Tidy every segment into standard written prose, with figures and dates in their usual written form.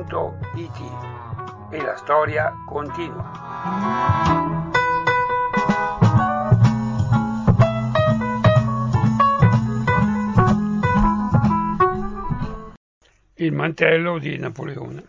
e la storia continua. Il mantello di Napoleone.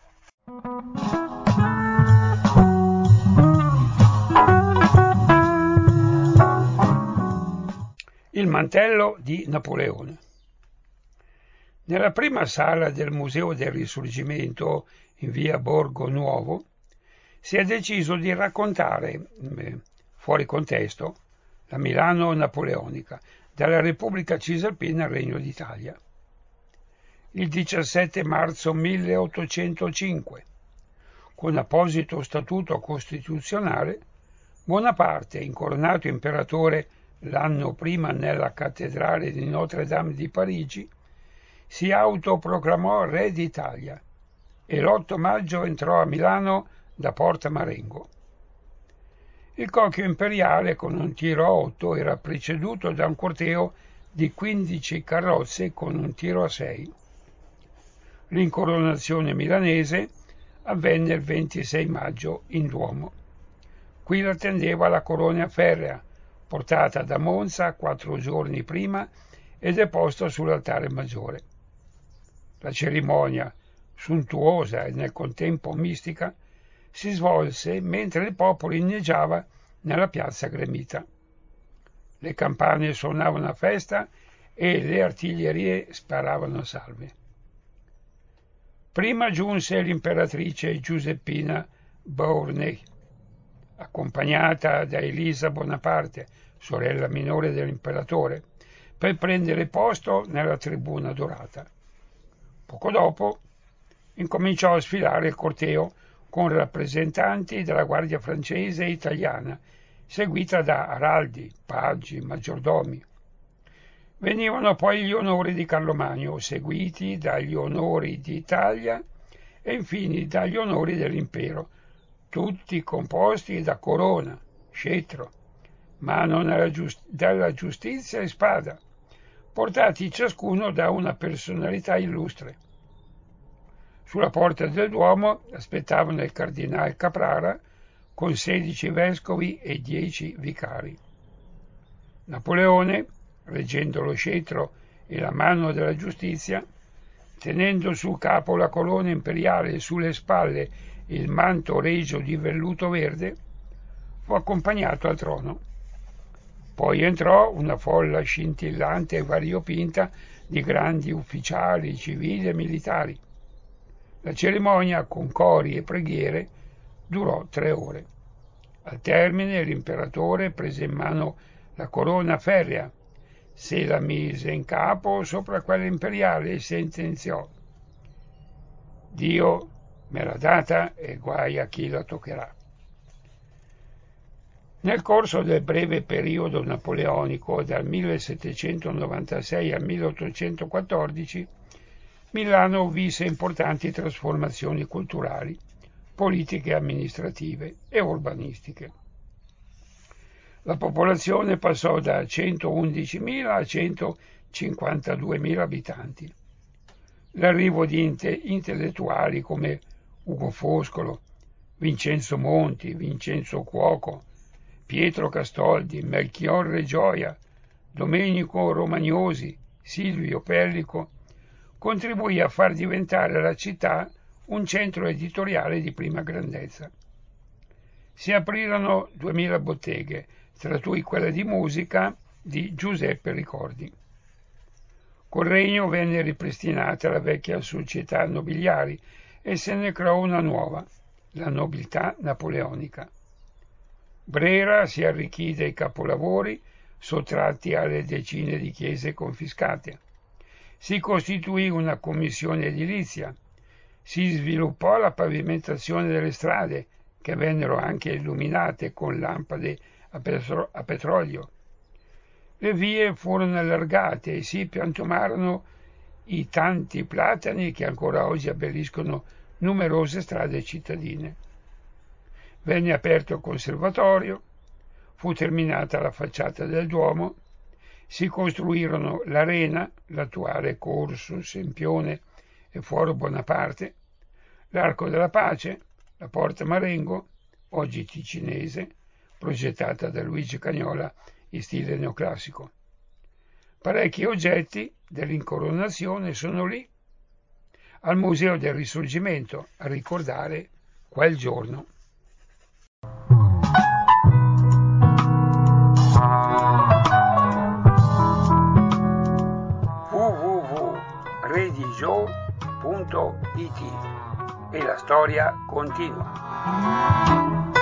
Il mantello di Napoleone. Nella prima sala del Museo del Risorgimento in via Borgo Nuovo si è deciso di raccontare, fuori contesto, la Milano napoleonica, dalla Repubblica Cisalpina al Regno d'Italia. Il 17 marzo 1805, con apposito statuto costituzionale, Bonaparte, incoronato imperatore l'anno prima nella cattedrale di Notre-Dame di Parigi, si autoproclamò re d'Italia e l'8 maggio entrò a Milano da Porta Marengo. Il cocchio imperiale con un tiro a 8 era preceduto da un corteo di 15 carrozze con un tiro a 6. L'incoronazione milanese avvenne il 26 maggio in Duomo. Qui l'attendeva la corona ferrea, portata da Monza 4 giorni prima e deposta sull'altare maggiore. La cerimonia, suntuosa e nel contempo mistica, si svolse mentre il popolo inneggiava nella piazza gremita. Le campane suonavano a festa e le artiglierie sparavano salve. Prima giunse l'imperatrice Giuseppina Beauharnais, accompagnata da Elisa Bonaparte, sorella minore dell'imperatore, per prendere posto nella tribuna dorata. Poco dopo incominciò a sfilare il corteo con rappresentanti della guardia francese e italiana, seguita da araldi, paggi, maggiordomi. Venivano poi gli onori di Carlo Magno, seguiti dagli onori d'Italia e infine dagli onori dell'impero, tutti composti da corona, scettro, mano della giustizia e spada, portati ciascuno da una personalità illustre. Sulla porta del Duomo aspettavano il cardinale Caprara con 16 vescovi e 10 vicari. Napoleone, reggendo lo scettro e la mano della giustizia, tenendo sul capo la corona imperiale e sulle spalle il manto regio di velluto verde, fu accompagnato al trono. Poi entrò una folla scintillante e variopinta di grandi ufficiali, civili e militari. La cerimonia, con cori e preghiere, durò 3 ore. Al termine l'imperatore prese in mano la corona ferrea, se la mise in capo sopra quella imperiale e sentenziò: Dio me l'ha data e guai a chi la toccherà. Nel corso del breve periodo napoleonico dal 1796 al 1814, Milano visse importanti trasformazioni culturali, politiche, amministrative e urbanistiche. La popolazione passò da 111.000 a 152.000 abitanti. L'arrivo di intellettuali come Ugo Foscolo, Vincenzo Monti, Vincenzo Cuoco, Pietro Castoldi, Melchiorre Gioia, Domenico Romagnosi, Silvio Pellico, contribuì a far diventare la città un centro editoriale di prima grandezza. Si aprirono 2000 botteghe, tra cui quella di musica di Giuseppe Ricordi. Col regno venne ripristinata la vecchia società nobiliari e se ne creò una nuova, la nobiltà napoleonica. Brera si arricchì dei capolavori sottratti alle decine di chiese confiscate. Si costituì una commissione edilizia. Si sviluppò la pavimentazione delle strade, che vennero anche illuminate con lampade a petrolio. Le vie furono allargate e si piantumarono i tanti platani che ancora oggi abbelliscono numerose strade cittadine. Venne aperto il conservatorio, fu terminata la facciata del Duomo, si costruirono l'Arena, l'attuale Corso Sempione e Foro Bonaparte, l'Arco della Pace, la Porta Marengo, oggi ticinese, progettata da Luigi Cagnola in stile neoclassico. Parecchi oggetti dell'incoronazione sono lì, al Museo del Risorgimento, a ricordare quel giorno. www.redigio.it e la storia continua.